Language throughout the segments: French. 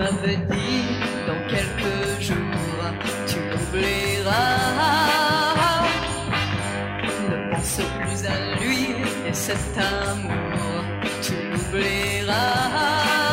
m'avais dit, dans quelques jours, tu m'oublieras. Ne pense plus à lui et cet amour, tu l'oublieras.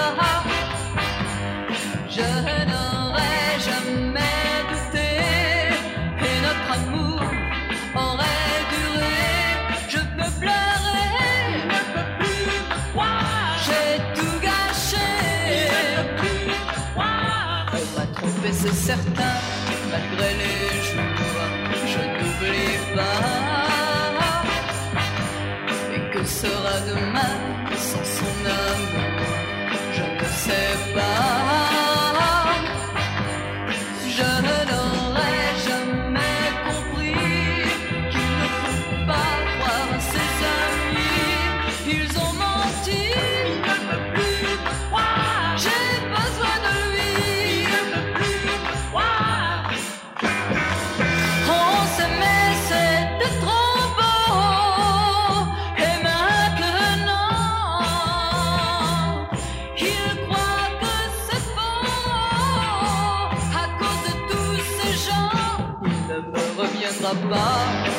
Je n'aurais jamais douté et notre amour aurait duré. Je peux pleurer, ne peux plus voir. J'ai tout gâché, ne peux plus voir. On m'a trompé, c'est certain, malgré les jours, je n'oublie pas. Et que sera demain sans son amour, je ne sais pas. Je n'aurais jamais compris qu'il ne faut pas croire à ses amis. Ils ont menti, il ne peut plus croire. J'ai besoin de lui, il ne peut plus croire. On s'aimait, c'était trop beau. Et maintenant, il croit que c'est faux. À cause de tous ces gens, il ne me reviendra pas.